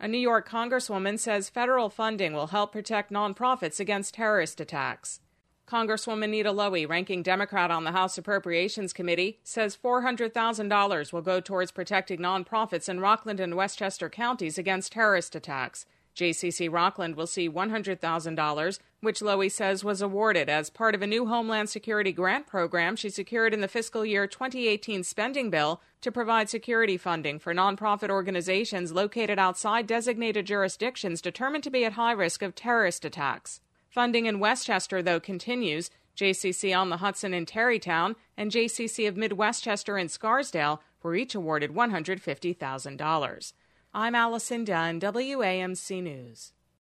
A New York congresswoman says federal funding will help protect nonprofits against terrorist attacks. Congresswoman Nita Lowey, ranking Democrat on the House Appropriations Committee, says $400,000 will go towards protecting nonprofits in Rockland and Westchester counties against terrorist attacks. JCC Rockland will see $100,000, which Lowey says was awarded as part of a new Homeland Security grant program she secured in the fiscal year 2018 spending bill to provide security funding for nonprofit organizations located outside designated jurisdictions determined to be at high risk of terrorist attacks. Funding in Westchester, though, continues. JCC on the Hudson in Tarrytown and JCC of Mid-Westchester in Scarsdale were each awarded $150,000. I'm Allison Dunn, WAMC News.